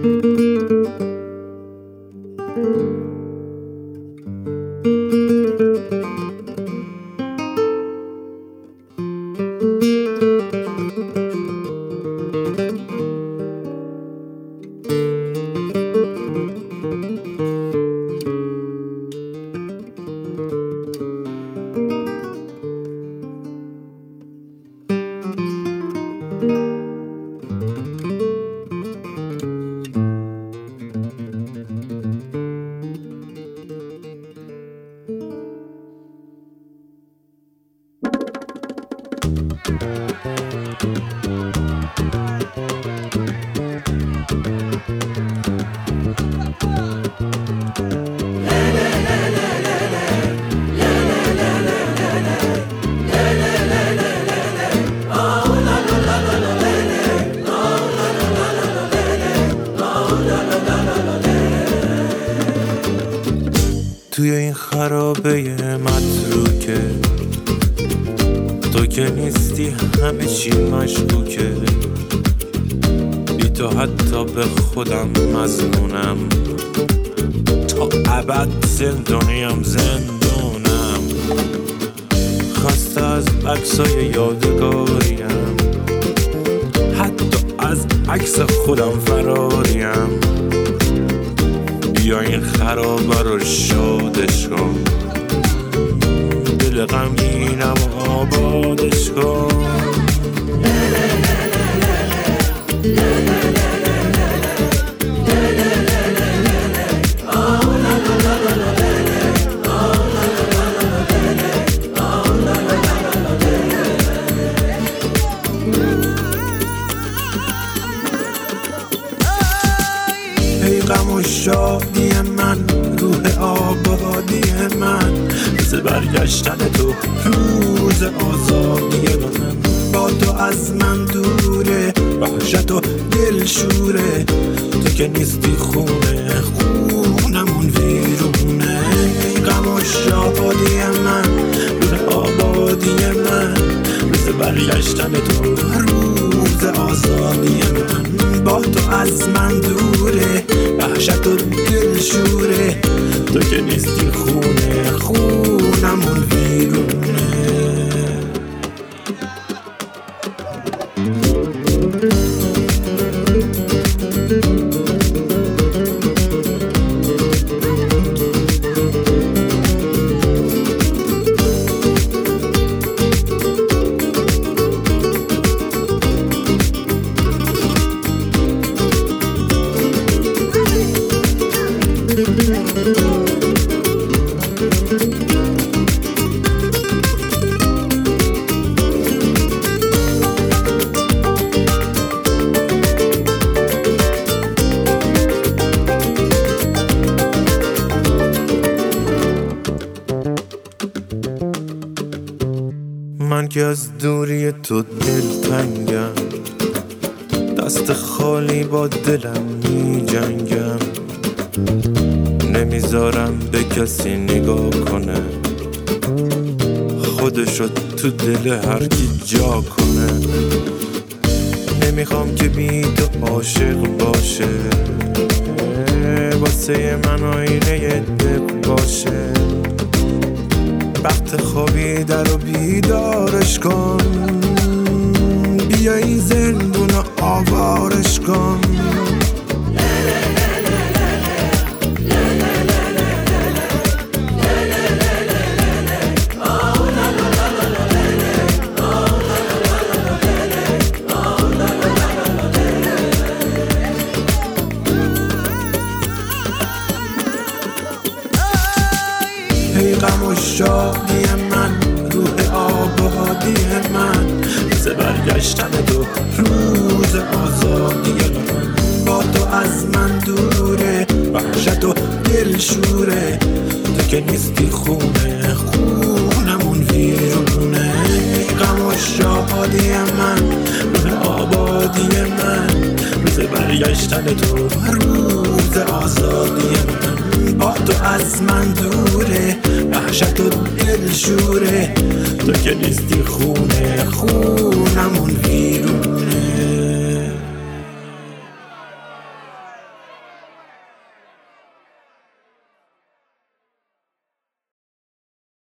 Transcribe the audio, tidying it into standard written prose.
توی این خرابه متروکه تو که نیستی همه چی مشکوکه، بی تو حتی به خودم مظنونم، تا ابد زندانیم زندونم، خسته از عکسای یادگاریم، حتی از عکس خودم فراریم. بیا این خرابه رو شادش کن، دل غمگینم آبادش کن. ای غم و شادی من، روح آبادی من، روز برگشتن تو، روز آزادی من. با تو از من دوره، وحشت و دلشوره، تو که نیستی خونه، خونمون ویرونه. ای غم و شادی من، روح آبادی من، روز برگشتن تو، روز آزادی من. با تو از من دوره، وحشت و دلشوره، تو که نیستی خونه، خونمون ویرونه. من که از دوری تو دلتنگم، دست خالی با دلم می جنگم، نمیذارم به کسی نگاه کنه، خودشو تو دل هر کی جا کنه. نمیخوام که بی تو عاشق باشه، واسه من آینه دق باشه. وقت خوابیده رو بیدارش کن، بیا این زندون رو آوارش کن. ای غم و شادی من، روح آبادی من، روز برگشتن تو، روز آزادی من. با تو از من دوره، وحشت و دلشوره، تو که نیستی خونه، خونمون ویرونه. ای غم و شادی من، روح آبادی من، روز برگشتن تو، روز آزادی من. با تو از من دوره، وحشت و دلشوره، تو که نیستی خونه، خونمون ویرونه.